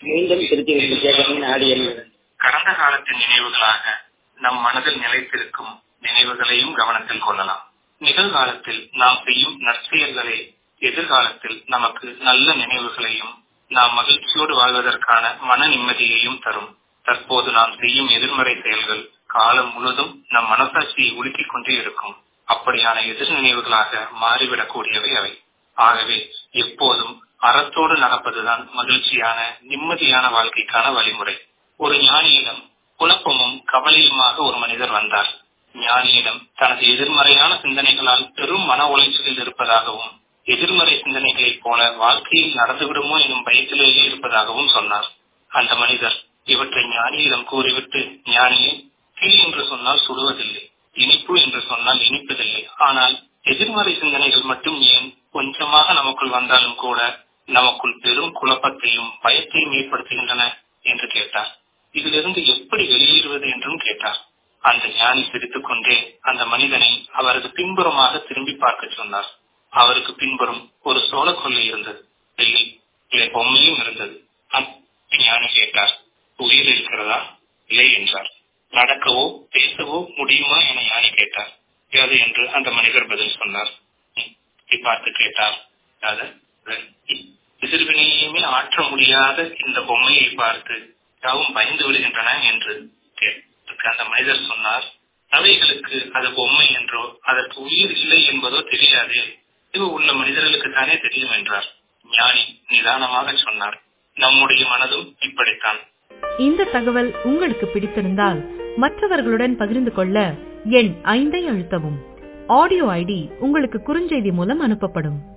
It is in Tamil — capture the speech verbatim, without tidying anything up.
மீண்டும் திருத்தி கேட்கணும்னு ஆடியல். கடந்த காலத்தின் நினைவுகளாக நம் மனதில் நிலைத்திருக்கும் நினைவுகளையும் கவனத்தில் கொள்ளலாம். நிகழ்காலத்தில் நாம் செய்யும் நற்செயல்களே எதிர்காலத்தில் நமக்கு நல்ல நினைவுகளையும் நாம் மகிழ்ச்சியோடு வாழ்வதற்கான மன நிம்மதியையும் தரும். தற்போது நாம் செய்யும் எதிர்மறை செயல்கள் காலம் முழுவதும் நம் மனசாட்சியை உலுக்கிக் கொண்டே இருக்கும். அப்படியான எதிர் நினைவுகளாக மாறிவிடக்கூடியவை அவை. ஆகவே எப்போதும் அறத்தோடு நடப்பதுதான் மகிழ்ச்சியான நிம்மதியான வாழ்க்கைக்கான வழிமுறை. ஒரு ஞானியிடம் குழப்பமும் கவலையுமாக ஒரு மனிதர் வந்தார். ஞானியிடம் தனது எதிர்மறையான சிந்தனைகளால் பெரும் மன உளைச்சலில் இருப்பதாகவும் எதிர்மறை சிந்தனைகளைப் போல வாழ்க்கையில் நடந்துவிடுமோ எனும் பயத்திலேயே இருப்பதாகவும் சொன்னார். அந்த மனிதர் இவற்றை ஞானியிடம் கூறிவிட்டு, ஞானியே, தீ என்று சொன்னால் சுடுவதில்லை, இனிப்பு என்று சொன்னால் இனிப்பதில்லை, ஆனால் எதிர்மறை சிந்தனைகள் மட்டும் ஏன் கொஞ்சமாக நமக்குள் வந்தாலும் கூட நமக்குள் பெரும் குழப்பத்தையும் பயத்தையும் ஏற்படுத்துகின்றன என்று கேட்டார். இதிலிருந்து எப்படி வெளியேறுவது என்றும் கேட்டார். அந்த ஞானி சிரித்துக் கொண்டே அந்த மனிதனை அவரது பின்புறமாக திரும்பி பார்க்க சொன்னார். அவருக்கு பின்புறம் ஒரு சோழ கொள்ளை இருந்தது. வெள்ளி பொம்மையும் இருந்தது. ஞானி கேட்டார், உயிர் இருக்கிறதா? இல்லை என்றார். நடக்கவோ பேசவோ முடியுமா என ஞானி கேட்டார். யாது என்று அந்த மனிதர் பதில் சொன்னார். பார்த்து கேட்டார், எதிர்வினையுமே ஆற்ற முடியாத இந்த பொம்மையை பார்த்து யாவும் பயந்து விடுகின்றன என்று கேட்டு அந்த மனிதர் சொன்னார், அவைகளுக்கு அது பொம்மை என்றோ அதற்கு உயிர் இல்லை என்பதோ தெரியாது, இது உள்ள மனிதர்களுக்கு தானே தெரியும் என்றார். ஞானி நிதானமாக சொன்னார், நம்முடைய மனதும் இப்படித்தான். இந்த தகவல் உங்களுக்கு பிடித்திருந்தால் மற்றவர்களுடன் பகிர்ந்து கொள்ள எண் ஐந்தை அழுத்தவும். ஆடியோ ஐடி உங்களுக்கு குறுஞ்செய்தி மூலம் அனுப்பப்படும்.